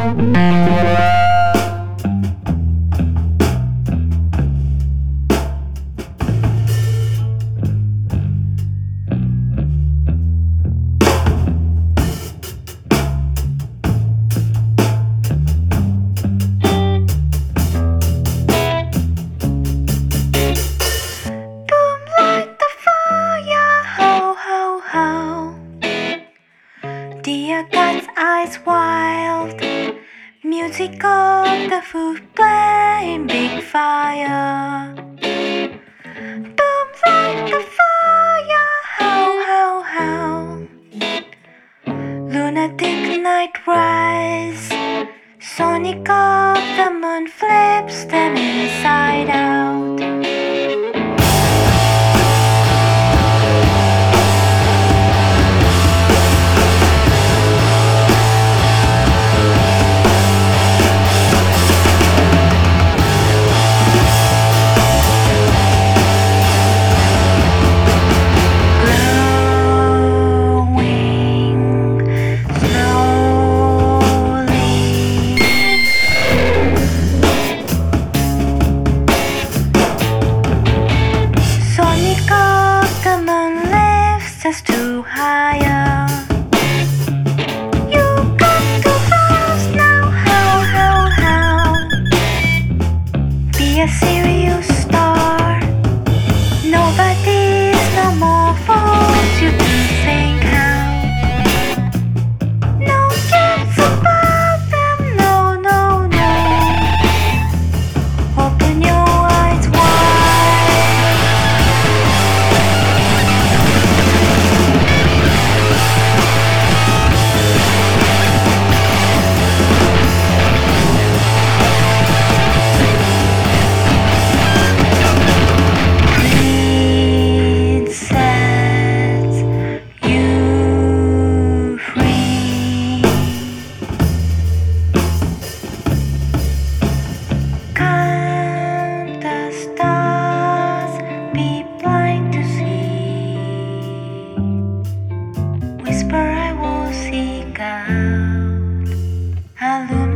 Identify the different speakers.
Speaker 1: Dear God's eyes wild, music of the food playing big fire. Boom like the fire, how, how. Lunatic night rise, sonic of the moon flips them inside out. Us to higher. You got too fast now, how? Be a serious star. Nobody's no more force you to think how. No jokes about them, no. Open your eyes wide. Whisper I will seek out.